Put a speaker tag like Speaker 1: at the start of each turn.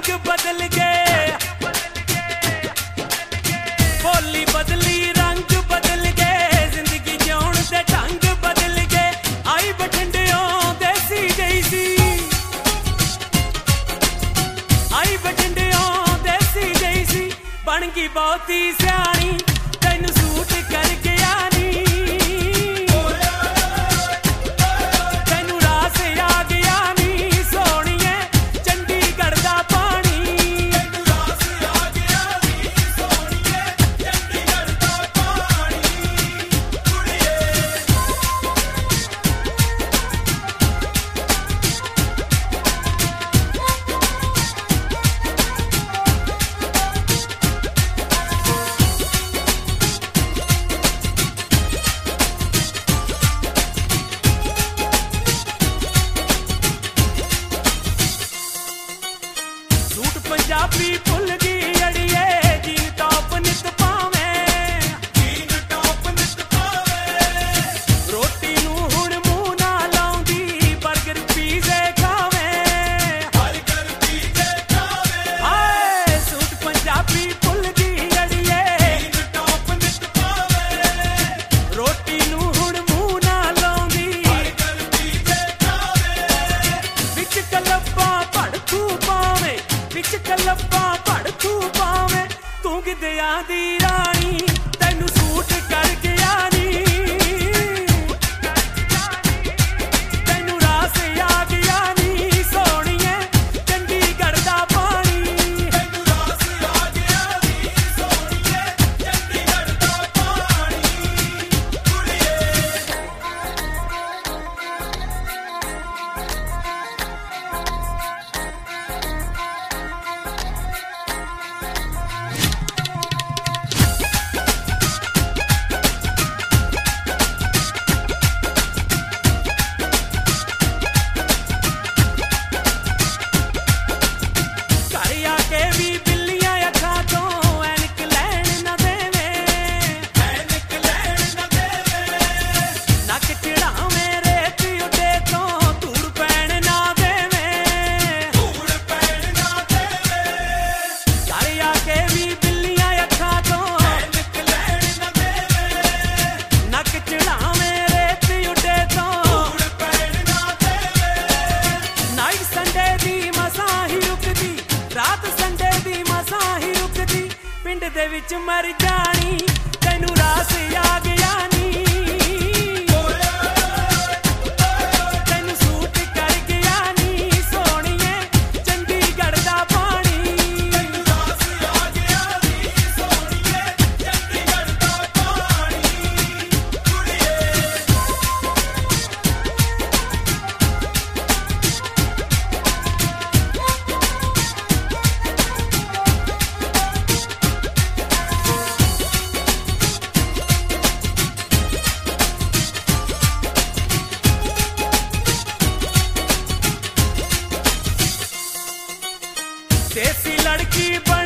Speaker 1: रंग बदल गए, बोली बदली रंग बदल गए, जिंदगी जिउण दे ढंग बदल गए। आई बठिंडियों देसी जैसी, आई बठिंडियों देसी जैसी, बन गई बहुती सियाणी, तैनू सूट कर गया नी, तैनू रास आ गया नी सोहणीए चंडीगढ़ दा पानी, तैनू रास आ गया नी सोहणीए चंडीगढ़ दा पानी कुड़िए। सूट पंजाबी भुल गई अड़िए, जीन टॉप नित पावें, जीन टॉप नित पावें, रोटी नूं हुण मूंह ना लाउंदी, बर्गर पीजे खावें, बर्गर पीजे खावें। हाय सूट पंजाबी भुल गई अड़िए, जीन टॉप नित पावें, रोटी नूं हुण मूंह ना लाउंदी, बर्गर पीजे खावें। विच कलब्बा भड़कू पावें, विच कलब्बा भड़कू पावें, तू गिद्धियां दी रानी, तैनू सूट कर गया नी, तैनू रास आ गया नी सोहणीए चंडीगढ़ दा पानी, तैनू रास आ गया नी सोहणीए चंडीगढ़ दा पानी कुड़िए। घर आके भी बिल्लियां अखां तों ऐनक लैण ना देवें, ऐनक लैण ना देवें, नक चिड़ावें रेत उडे तों धूड़ पैण ना देवें, धूड़ पैण ना देवें। घर आके भी बिल्लियां अखां तों ऐनक लैण ना देवें, नक चिड़ावें रेत उडे तों धूड़ पैण ना देवें। नाइट संडे दी मसां ही रुकदी, रात संडे दी मसां ही रुकदी, पिंड दे विच मर जानी, तैनू रास आ गया नी, तैनू सूट कर गया नी सोहणीए चंडीगढ़ दा पानी, तैनू रास आ गया नी सोहणीए चंडीगढ़ दा पानी कुड़िए। देसी लड़की बन